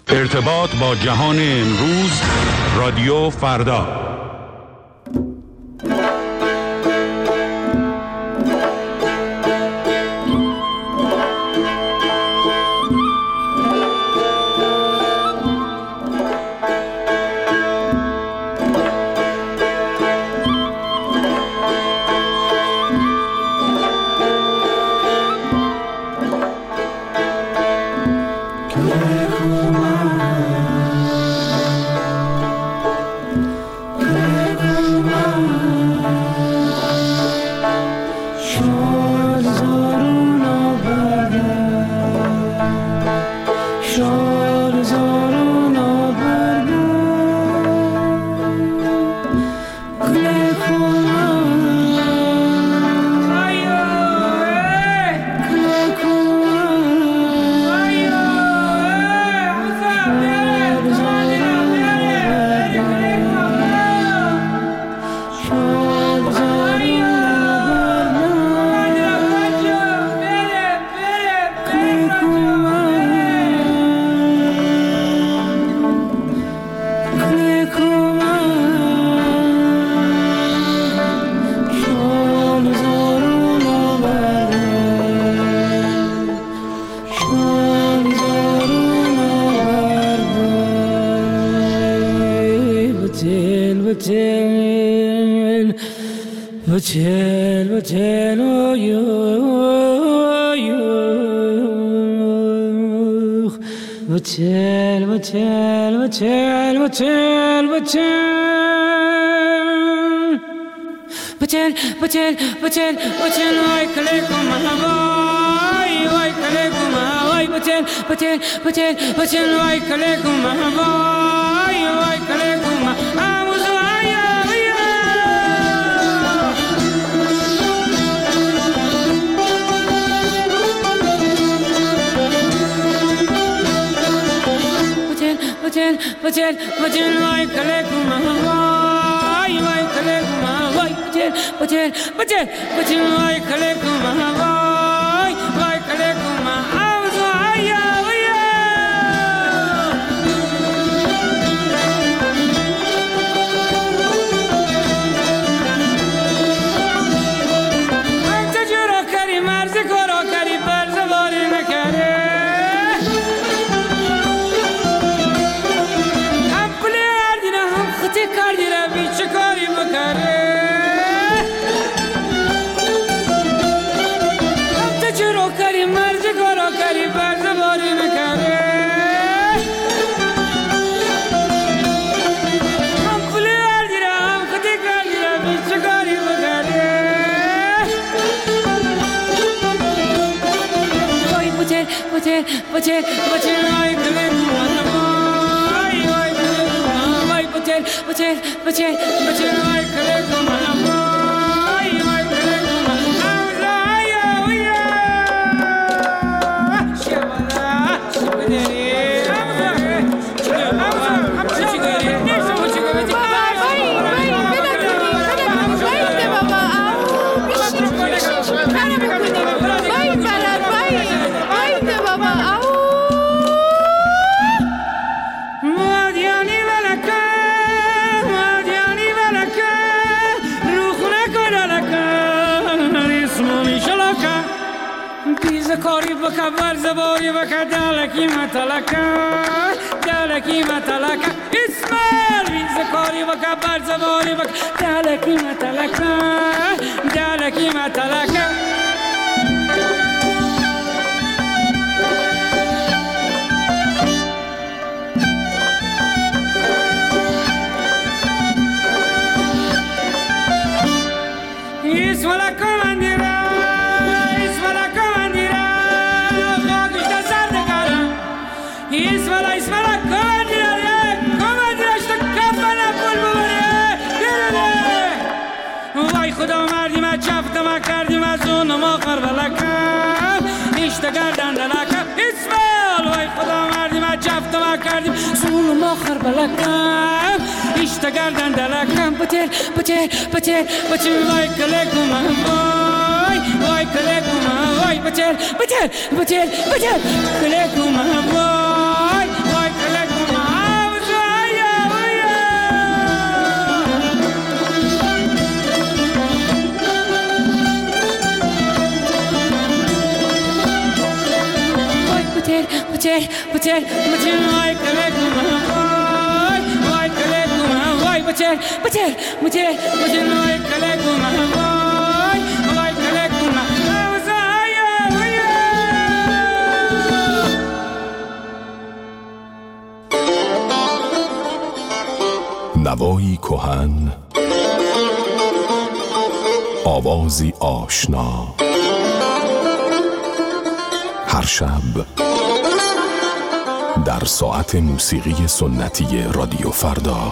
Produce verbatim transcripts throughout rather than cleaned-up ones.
ارتباط با جهان امروز، رادیو فردا. Bachel, bachel, oh you, oh you. Bachel, bachel, bachel, bachel, bachel. Bachel, bachel, bachel, bachel, oy kale kuma boy, oy kale kuma boy. Bachel, bachel, bachel, bachel, oy kale kuma boy, oy kale kuma. Bachel, bachel, bachel, oy kale kuma boy, oy kale kuma boy. Bachel, bachel, bachel, bachel, oy kale kuma boy, oy kale kuma. Auzo aya, aya. Anta juro kari marz karo kari barz bari nakare. Kardi ra biç kari makare Apta churo kari marz karo kari barz bari makare Ham pule ardi ra ham khati kardi ra biç kari makare Oy bachel bachel bachel bachel oy kale Bachel, bachel, bachel, bachel, oy kale kuma boy, oy kale kuma. Auza aya, aya. Shabala, shabaderi. Auza, auza, auza chigari. Neso chigari. Bay, bay, bay. Beda doni, beda doni. Bay de baba. Au, kana bekuni. Bay bala, bay. Bay de baba. Au. Madiani balaka. Kari baka barza bari baka dalaki matalaka dalaki matalaka İsmail bize kari baka barza bari baka dalaki matalaka dalaki matalaka İsmail komandira Ismala, Ismala, komandira, komandira, işte kafana pul bubare, gelene. Vay Khuda mardime çaftama kardime zonuma karbelakam, işte gardan dalakam. İsmail, vay Khuda mardime çaftama kardim zonuma karbelakam, işte gardan dalakam. Bachel, bachel, bachel, bachel, vay kale kuma boy, vay kale kuma boy. Bachel, bachel, bachel, bachel, kale kuma boy. Like بچه بچه بچه وای کلکم وای وای کلکم وای بچه بچه بچه بچه وای کلکم وای وای کلکم نوایی کهن، آوازی آشنا، هر شب در ساعت موسیقی سنتی رادیو فردا.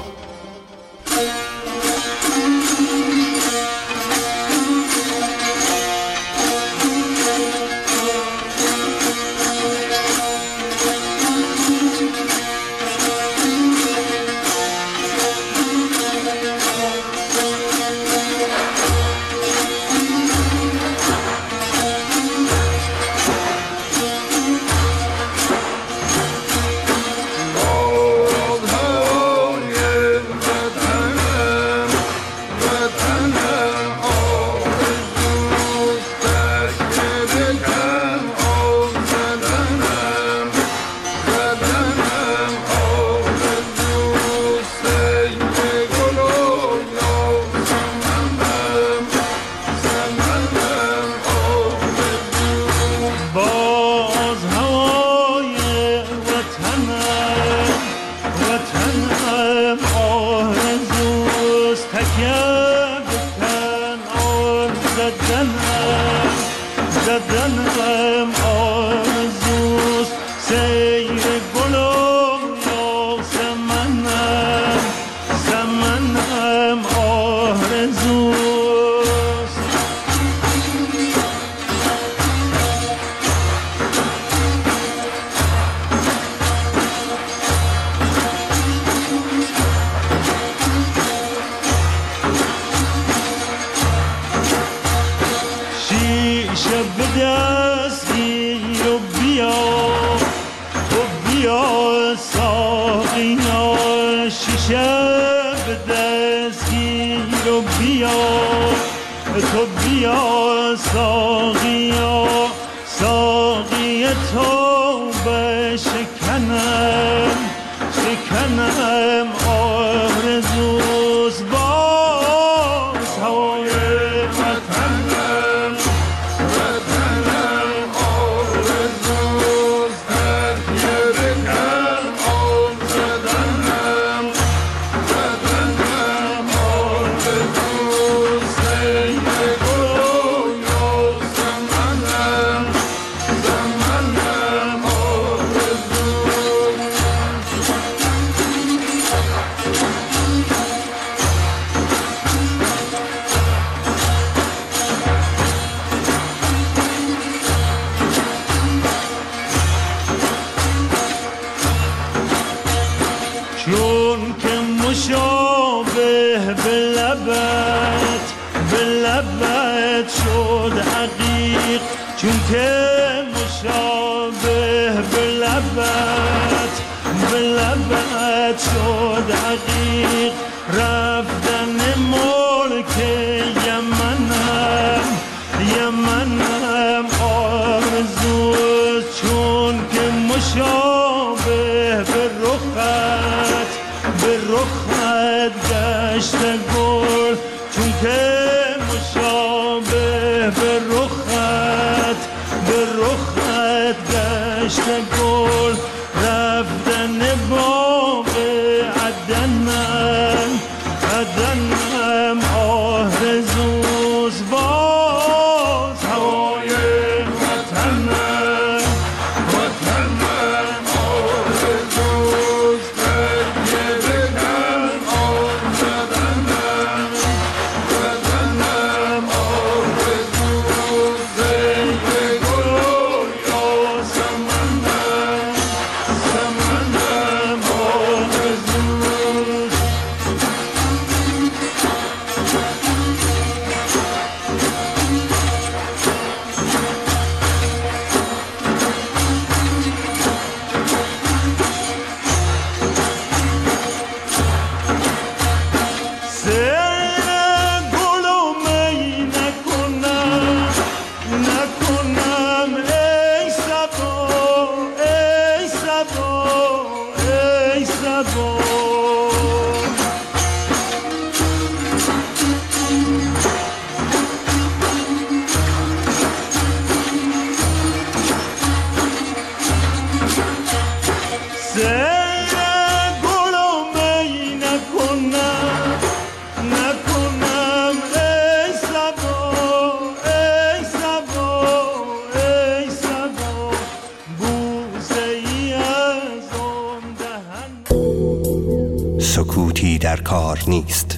سکوتی در کار نیست.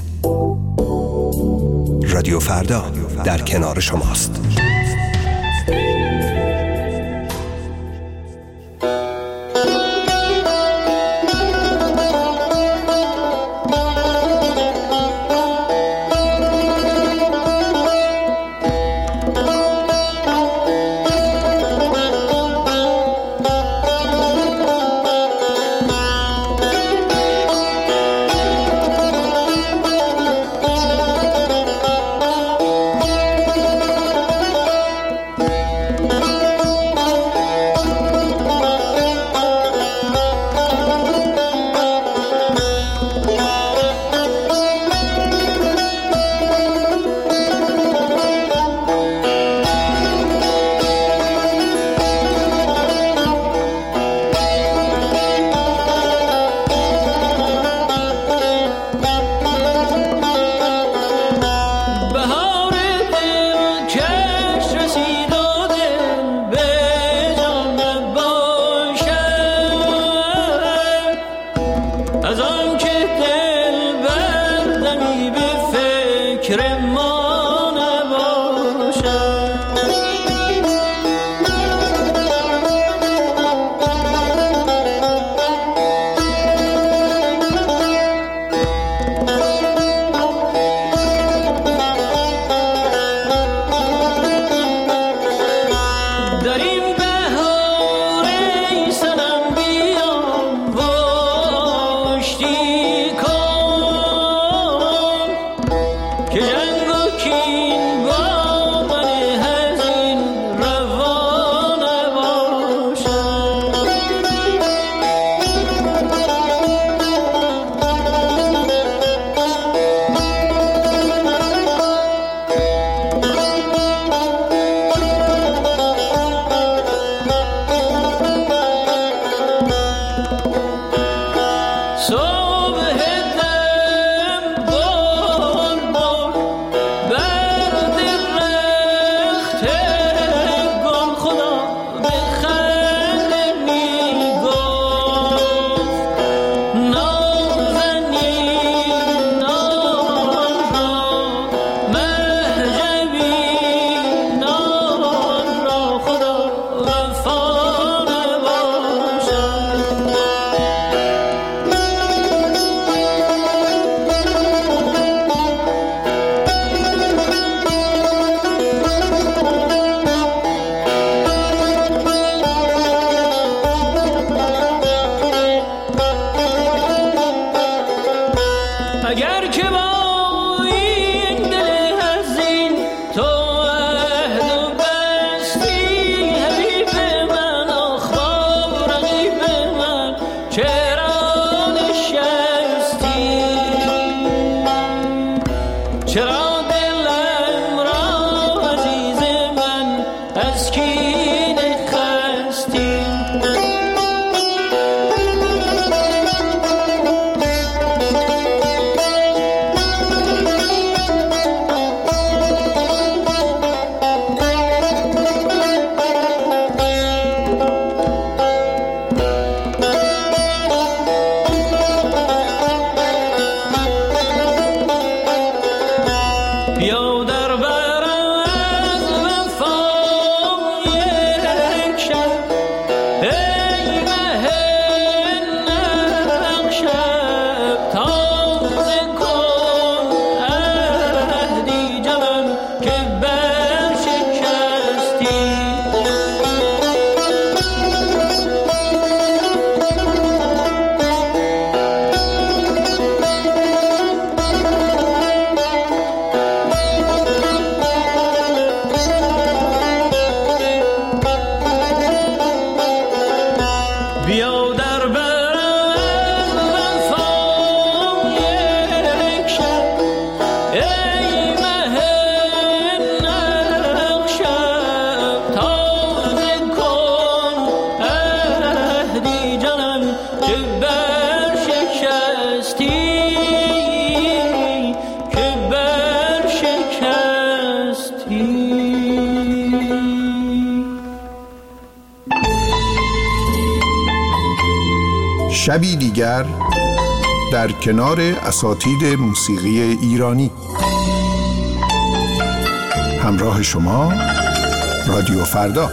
رادیو فردا در کنار شماست. جانم شبی دیگر در کنار اساتید موسیقی ایرانی. همراه شما رادیو فردا.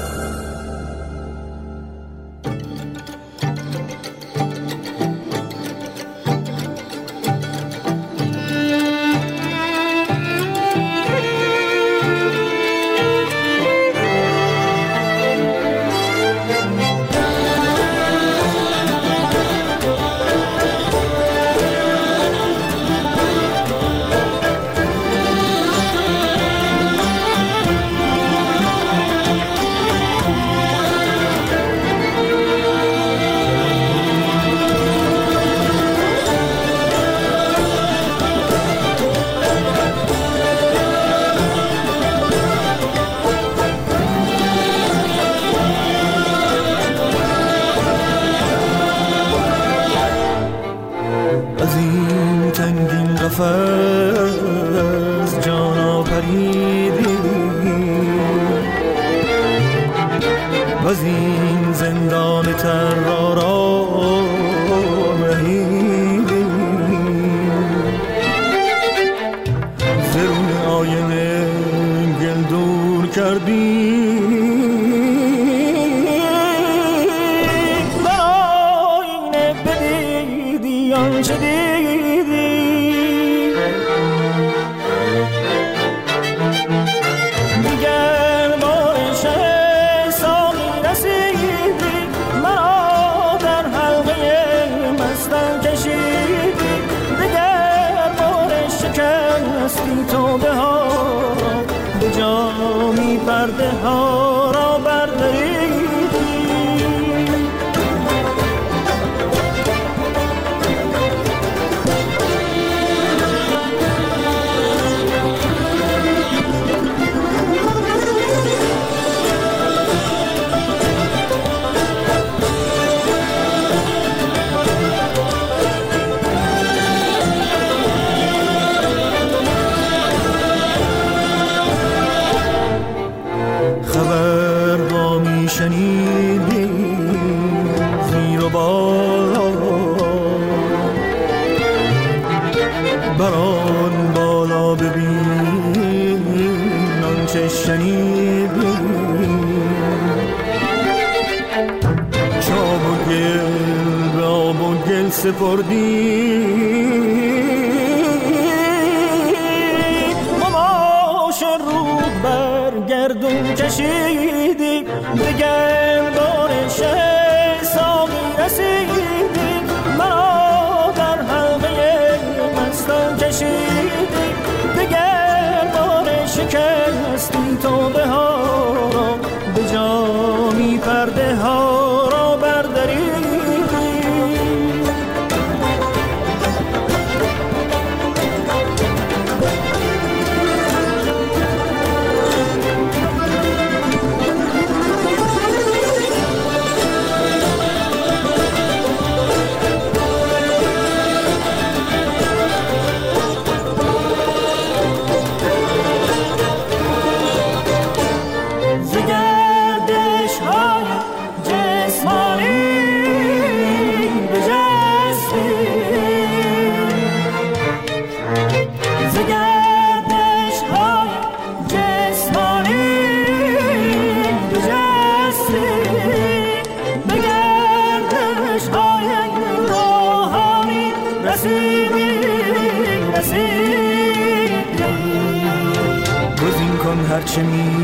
هرچه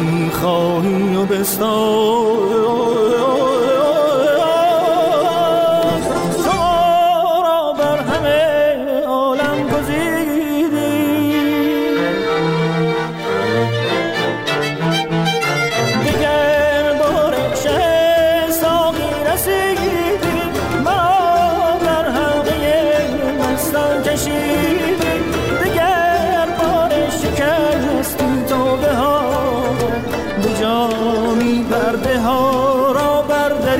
میخواهی و بستان تو را بر همه عالم گزیدی، دیگر بار شه ساقی رسیدی، مرا در حلقه مستان کشیدی، دیگر بار شکستی توبه ها، به جامی پرده ها را برداری.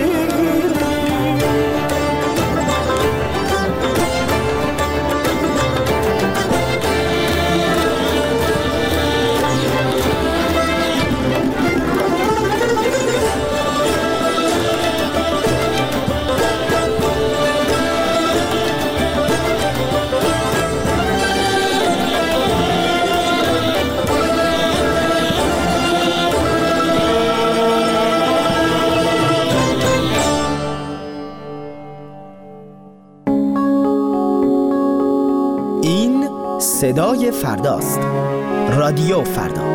صدای فرداست. رادیو فردا.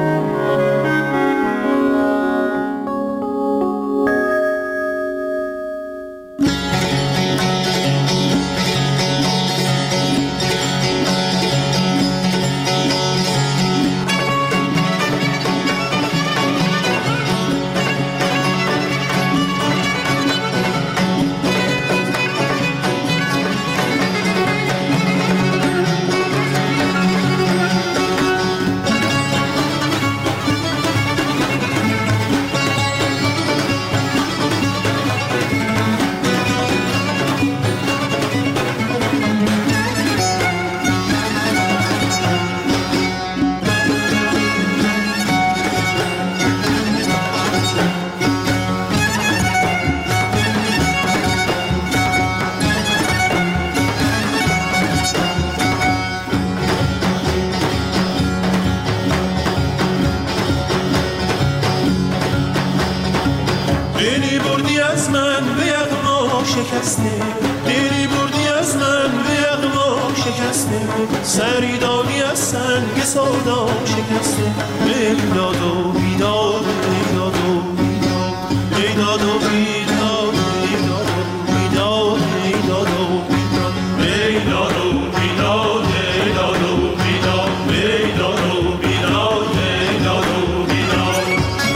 دیری بردی از من به یغما شکسته، سری دادی از سنگ سودا شکسته. ایداد و بیداد، ایداد و بیداد، ایداد و بیداد، ایداد و بیداد، ایداد و بیداد، ایداد و بیداد، ایداد و بیداد، ایداد و بیداد، ایداد و بیداد.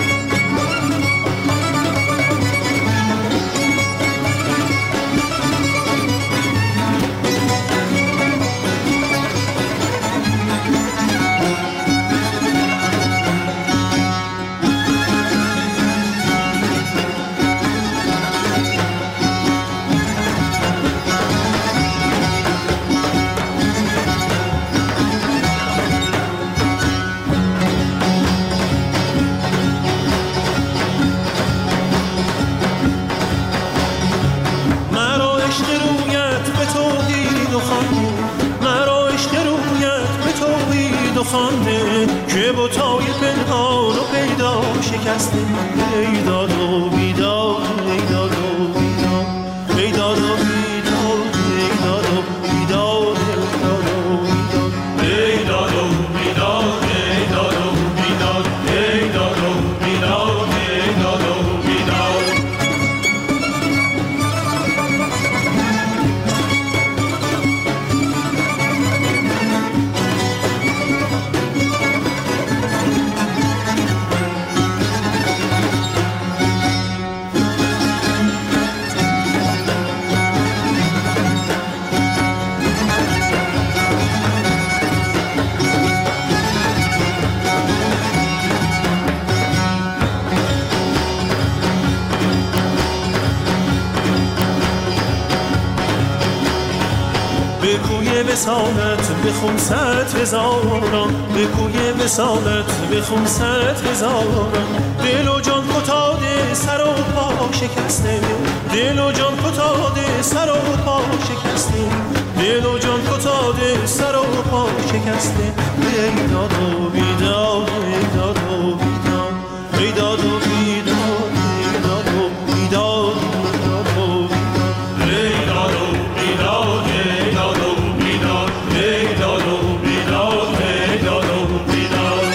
خانده که بوتای پنهان و پیدا شکسته. ایداد و بیداد، ایداد و بیداد، ایداد و بیداد، ایداد و بیداد، ایداد و بیداد، ایداد و بیداد، ایداد و بیداد، ایداد و بیداد. به کوی وصالت بخون صد هزاران، به کوی وصالت بخون صد هزاران. دل و جان فتاده سر و پا شکسته، دل و جان فتاده سر و پا شکسته، دل و جان فتاده سر و پا شکسته. ایداد و بیداد، ایداد و بیداد، ایداد و بیداد، ایداد و بیداد، ایداد و بیداد، ایداد و بیداد، ایداد و بیداد، ایداد و بیداد، ایداد و بیداد.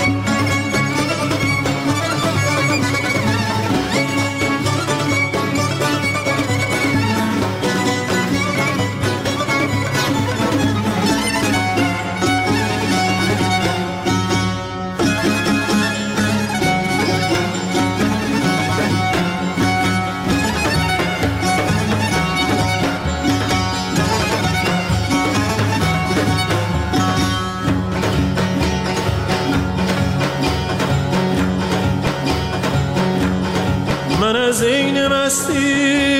من از این مستی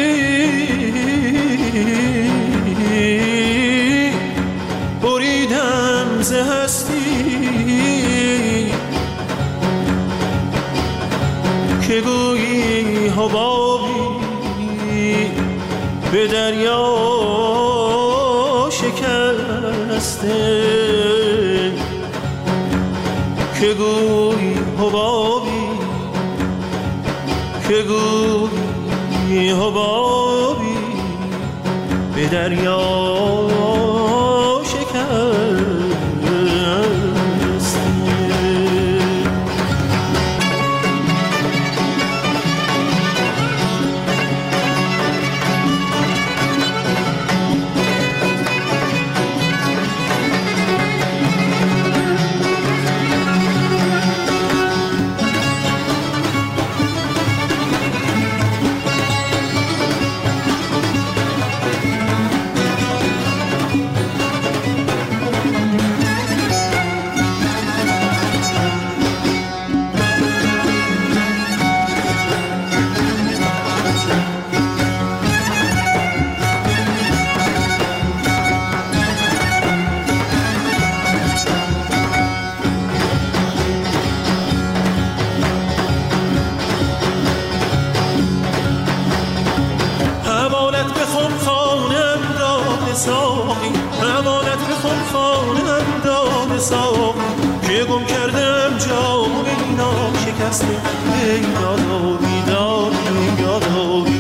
بریدم ز هستی، که گویی حبابی به دریا شکسته، که گویی حبابی، که گویی حبابی به دریا شکسته. ساقی روانت بخون خانم داد ساقی که گم کردم جام اینا شکسته ای دادا بیدار ای دادا